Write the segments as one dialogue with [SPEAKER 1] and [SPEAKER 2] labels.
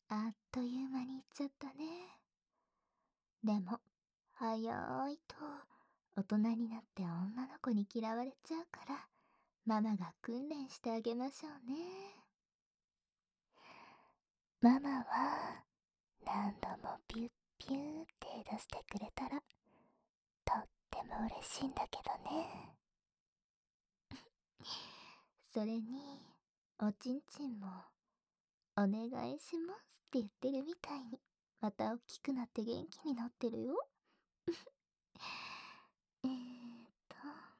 [SPEAKER 1] あっという間に行っちゃったね。でも、早いと、大人になって女の子に嫌われちゃうから、ママが訓練してあげましょうね。ママは、何度もピュッピューって出してくれたら、とっても嬉しいんだけどね。それに、おちんちんも、お願いしますって言ってるみたいに、また大きくなって元気になってるよ。えーっと、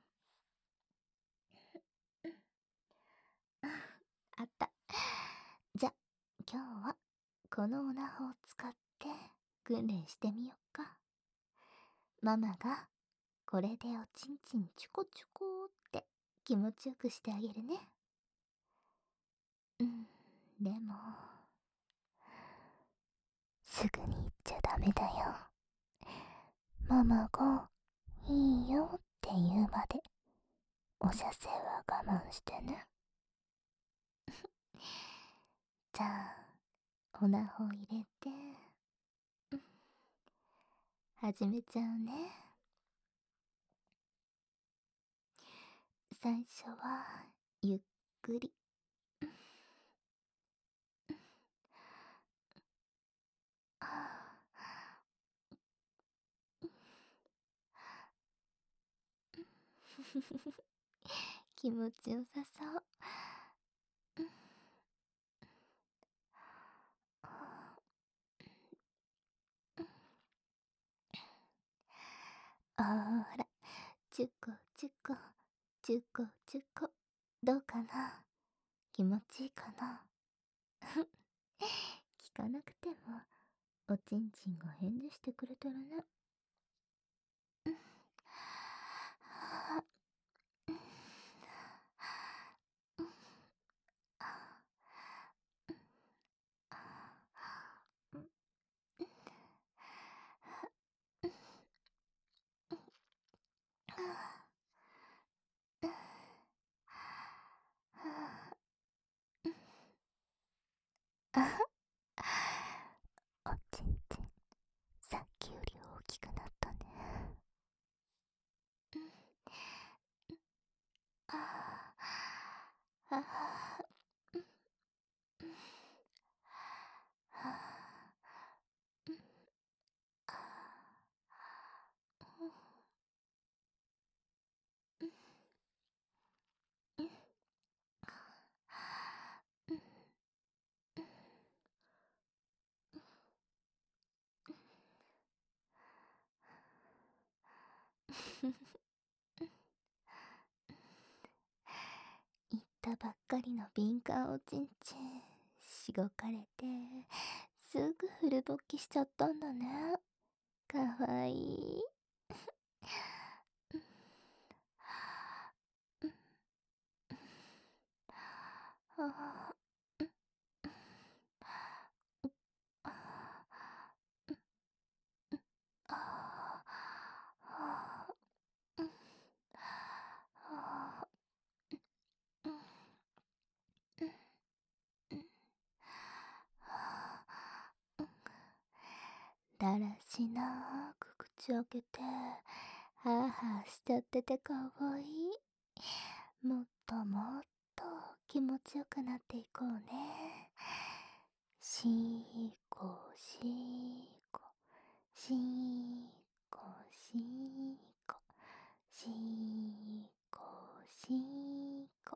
[SPEAKER 1] あった。じゃ、今日は、このオナホを使って訓練してみよっか。ママが、これでおちんちんチュコチュコって気持ちよくしてあげるね。うん、でも、すぐに言っちゃダメだよ。ママが、いいよって言うまで、お射精は我慢してね。じゃあ、オナホ入れて、始めちゃうね。最初は、ゆっくり。気持ちよさそう。ほら、チュコチュコ、チュコチュコ。どうかな？気持ちいいかな？聞かなくても、おちんちんが返事してくれたらね。おちんちん、さっきより大きくなったね。言ったばっかりの敏感おちんちん、しごかれて、すぐフル勃起しちゃったんだね。かわいい。あだらしなく口開けて、ハーハーしちゃっててかわいい。もっともっと気持ちよくなっていこうね。しーこしーこ、しーこしーこ、しーこしーこ。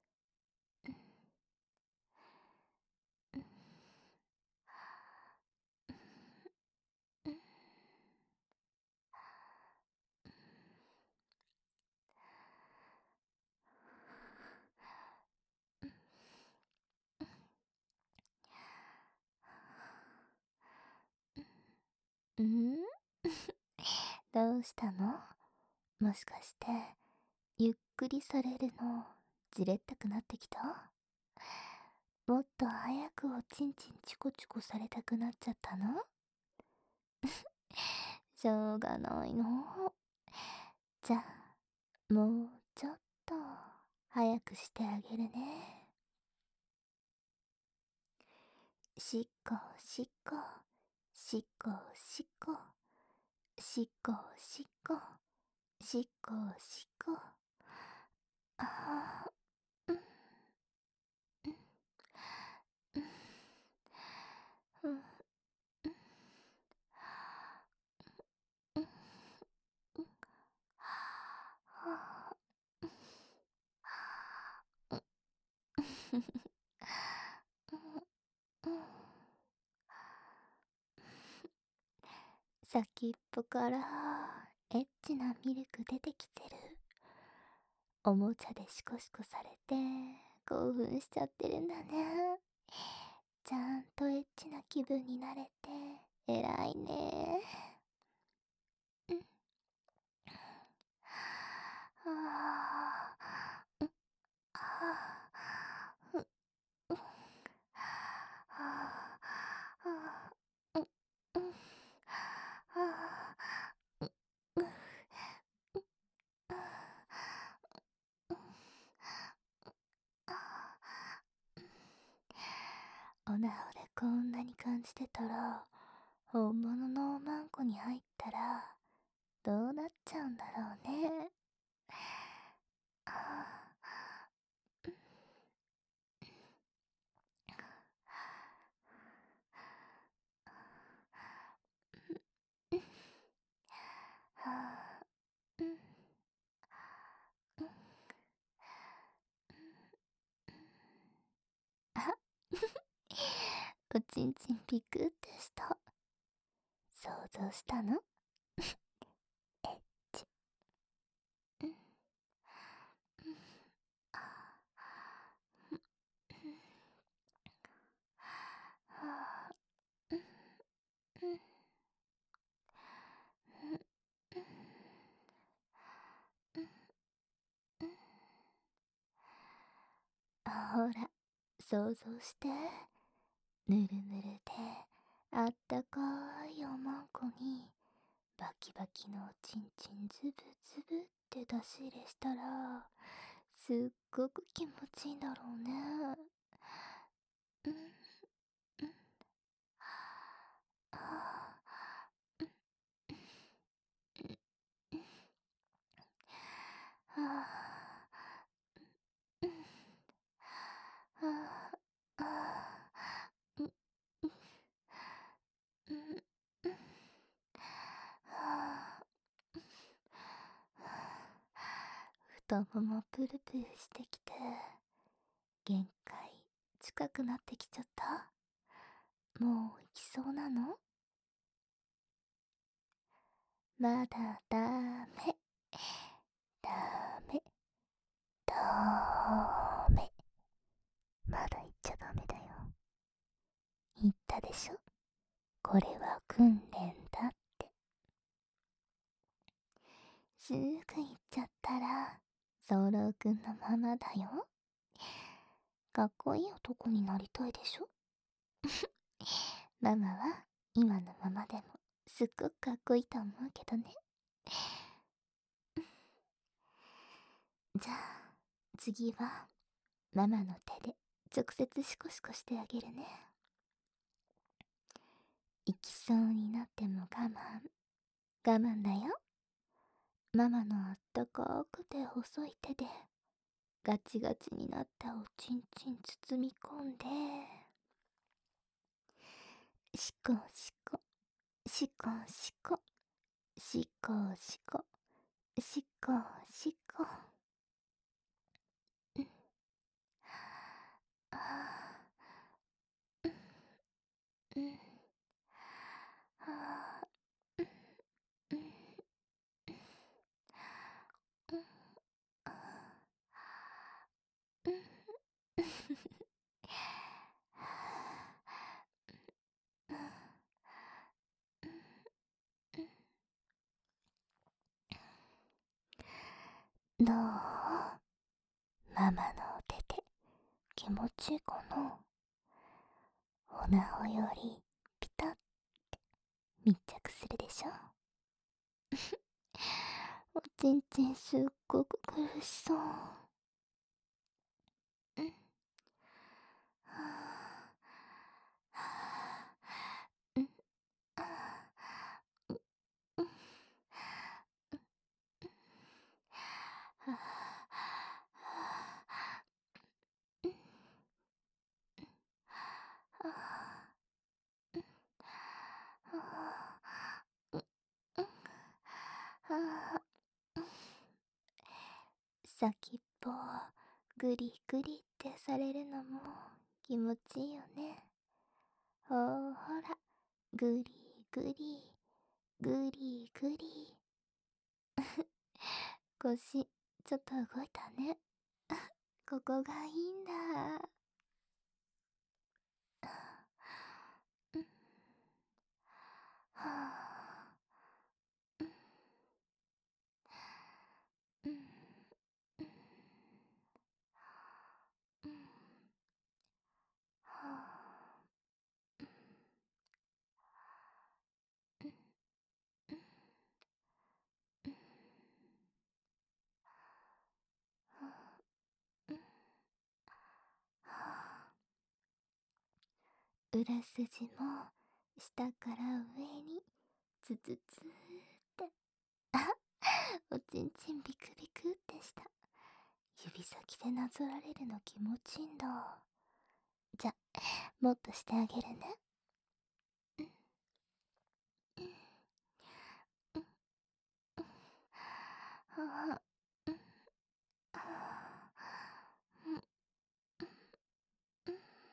[SPEAKER 1] んどうしたの？もしかして、ゆっくりされるの、じれったくなってきた？もっと早くおちんちんチコチコされたくなっちゃったの？しょうがないの。じゃあ、もうちょっと、早くしてあげるね。 しっこしっこ、しっこしっこ、しっこしっこ、しっこしっこ。あー、うん、うん、うん、うん、うん、うん、はあ、うん、うん、うん。先っぽからエッチなミルク出てきてる。おもちゃでシコシコされて興奮しちゃってるんだね。ちゃんとエッチな気分になれて偉いね。うん。あー、うん、あー、うん、うん、あー、うん、うん、あー、うん、うん、あー、うん、あー、おなおでこんなに感じてたら、本物のおまんこに入ったら、どうなっちゃうんだろうね。あー、うん、はー、うん、うん、あ、おちんちんピクってした。想像したの？えっち、うん、うん、あー、うん、うん、はー、うん、うん、うん、うん、うん、うん。ほら、想像して。ぬるぬるであったかいおまんこにバキバキのおちんちんズブズブって出し入れしたらすっごく気持ちいいんだろうね。うん、うん、あー、うん、うん、うん、あー、うん、あー、あー、うん、うん、うん、うん、はあ、太ももプルプルしてきて限界近くなってきちゃった。もう行きそうなの？まだダメ、ダメ、ダメ。まだ行っちゃダメだよ。言ったでしょ、これは訓練だって。すぐ行っちゃったらソロくんのままだよ。かっこいい男になりたいでしょ？ママは今のままでもすっごくかっこいいと思うけどね。じゃあ次はママの手で直接シコシコしてあげるね。行きそうになっても我慢だよ。ママのあったかくて細い手でガチガチになったおちんちん包み込んで、シコシコ、シコシコ、シコシコ、シコシコ。うん、あー、うん、うん、あー、うん、うん、うん、あー、うん、うん、どう？ママのお手で気持ちいいかな？おなおよりピタッ密着するでしょ？おちんちんすっごく苦しそう。うん。は先っぽをグリグリってされるのも気持ちいいよね。ほら、グリグリ、グリグリ。腰、ちょっと動いたね。ここがいいんだ。うん、はあ、うん、うん、うん、はあ、うん、うん、うん、はあ、うん、はあ。裏筋も下から上にズズズーって、あ、おちんちんビクビクってした。指先でなぞられるの気持ちいいんだ。じゃ、もっとしてあげるね。うん、うん、うん、うん、はあ、うん、はあ、うん、うん、うん、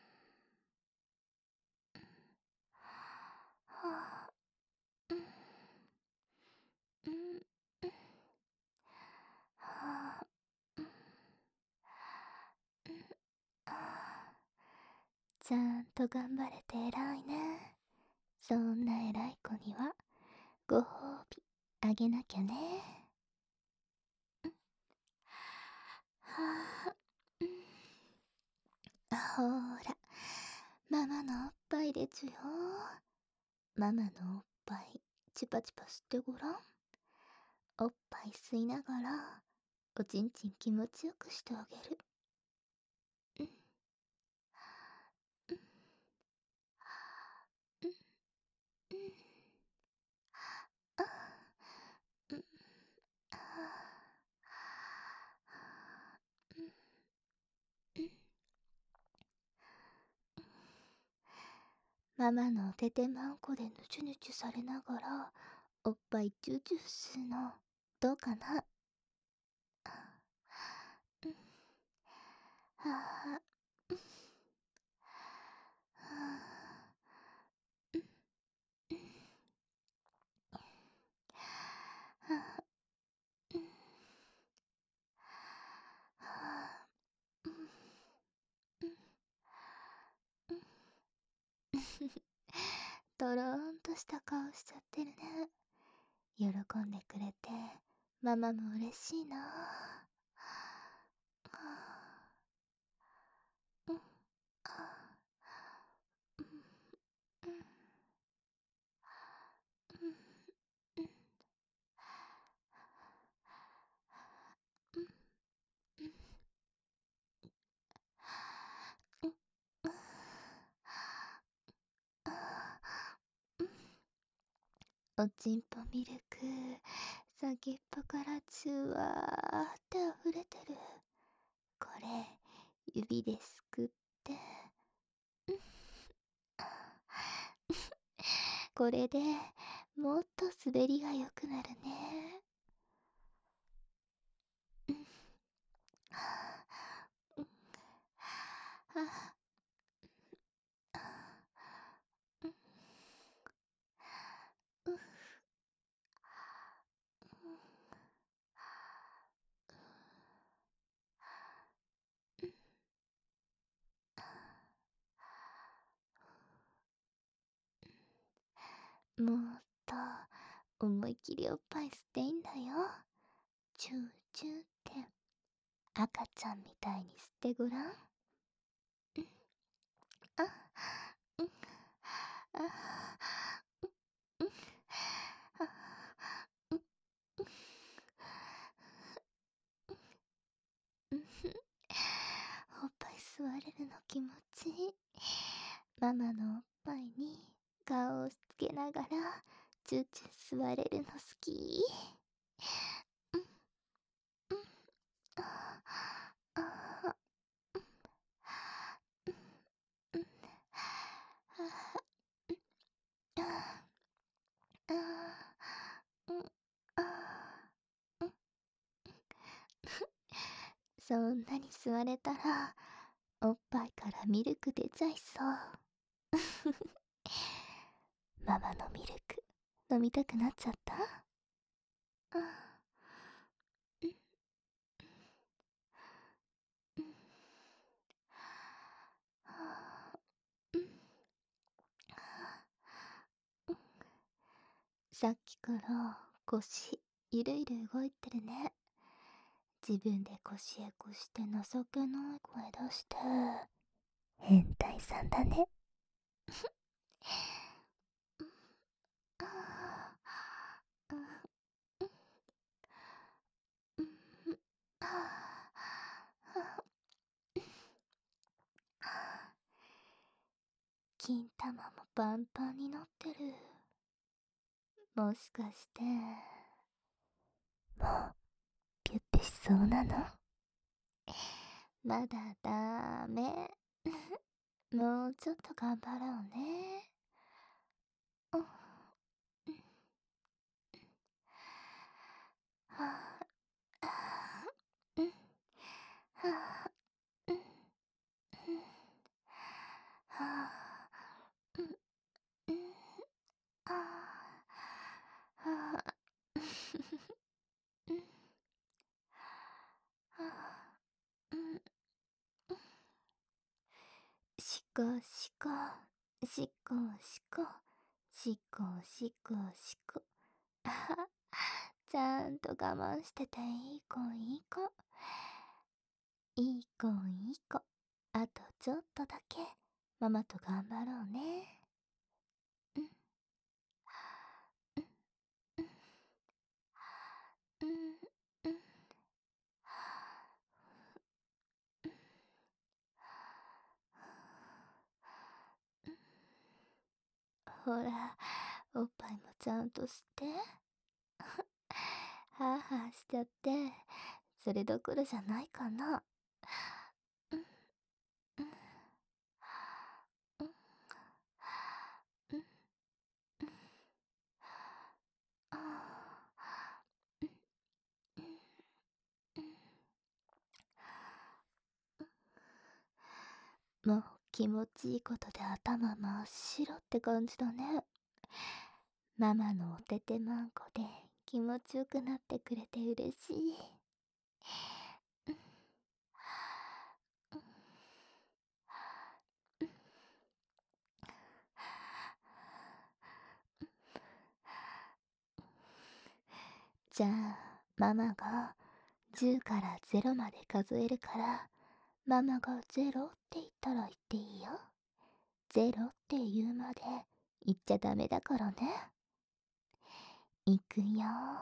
[SPEAKER 1] はあ、うん、うん、うん、はあ、うん、うん、ああ、ちゃんと頑張れて偉いね。そんな偉い子にはご褒美あげなきゃね。うん、はあ、うん、ほら、ママのおっぱいでちゅよ。ママのおっぱいチュパチュパ吸ってごらん。おっぱい吸いながらおちんちん気持ちよくしてあげる。うん、うん、うん、うん、あ、うん、あ、うん、うん、ママのててまんこでぬちゅぬちゅされながらおっぱいチューチューするのどうかな。うん、はあ、うん、はあ、うん、うん、はあ、うん、はあ、うん、うん、うん、とろーんとした顔しちゃってるね。喜んでくれてママも嬉しいな。はあ、うん、あ、うん、うん、うん、うん、うん、うん、うん、うん、おちんぽミルク先っぽからチュワーって溢れてる。これ指ですくって、うん、これでもっと滑りが良くなるね。うん、はあ、うん、はあ、うん、うん、うん、もっと思いっきりおっぱい吸っていいんだよ。チューチューって赤ちゃんみたいに吸ってごらん。うん、あ、うん、あ、うん、うん、あ、うん、うん、おっぱい吸われるの気持ちいい。ママのおっぱいに顔をつけながらチューチュー吸われるの好き。うん、うん、あ、あ、うん、うん、うん、あ、うん、あ、あ、うん、あ、うん、 なに吸われたら、おっぱいからミルク出ちゃいそう。ママのミルク、飲みたくなっちゃった。うん、うん、うん、はあ、うん、うん。さっきから腰、ゆるゆる動いてるね。自分で腰へこして情けない声出して。変態さんだね。金玉もパンパンになってる。もしかして、もう、ピュッてしそうなの？まだダメ。もうちょっと頑張ろうね。うん、うん、はあ、うん、はあ、うん、うん、はあ、うん、うん、ああ、はあ、うん、はあ、うん、しこしこ、しこしこ、しこしこしこ。あは、ちゃんと我慢してていい子いい子。いい子いい子。あとちょっとだけ、ママと頑張ろうね。うん、うん、うん、うん、うん、ほら、おっぱいもちゃんとして。はぁはぁしちゃって、それどころじゃないかな。うん、うん、うん、うん、うん、あー、うん、うん、うん。もう気持ちいいことで頭真っ白って感じだね。ママのおててまんこで気持ちよくなってくれて嬉しい。うん、うん、うん、じゃあ、ママが10から0まで数えるから、ママが0って言ったら言っていいよ。0って言うまで言っちゃダメだからね。いくよ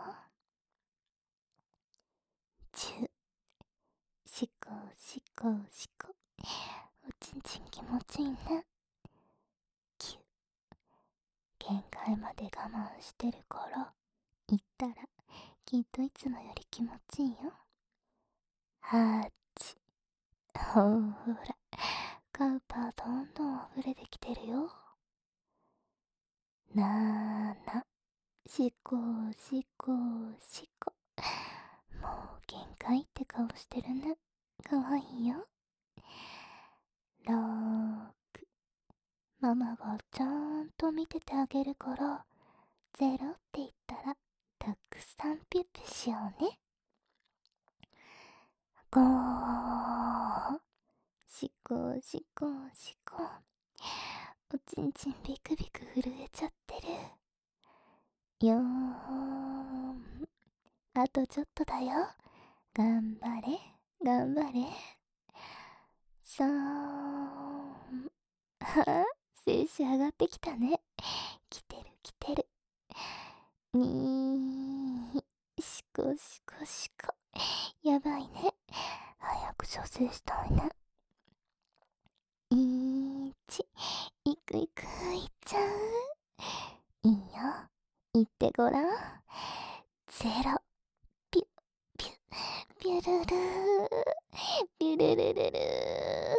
[SPEAKER 1] ー。10、しこしこしこ。おちんちん気持ちいいね。9、限界まで我慢してるから言ったらきっといつもより気持ちいいよ。8、ほら、カウパーどんどん溢れてきてるよ。7、しこしこしこ。もう限界って顔してるね。かわいいよ。6、ママがちゃんと見ててあげるから、0って言ったらたくさんピュッピュしようね。5、しこしこしこ。おちんちんビクビク震えちゃってる。4、あとちょっとだよ。頑張れ、頑張れ。3、あ、精子上がってきたね。来てる来てる。2、しこしこしこ。やばいね。早く射精したいね。1、いくいくいっちゃう。いいよ。言ってごらん。0、ピュ、ピュ、ピュルルー、ピュルルルルー。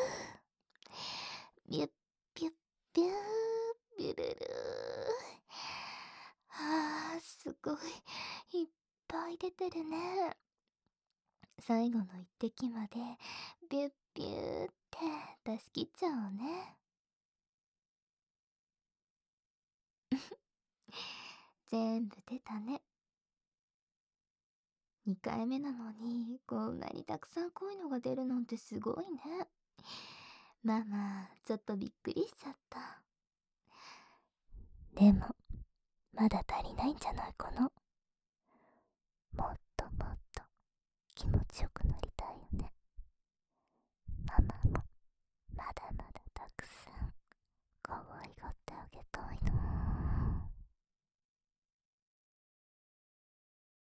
[SPEAKER 1] ピュッピュッピュー、ピュルルー。すごい、いっぱい出てるね。 最後の一滴までビュッビューって出し切っちゃおうね。全部出たね。2回目なのにこんなにたくさん濃いのが出るなんてすごいね。ママちょっとびっくりしちゃった。でもまだ足りないんじゃないかな。もっともっと気持ちよくなりたいよね。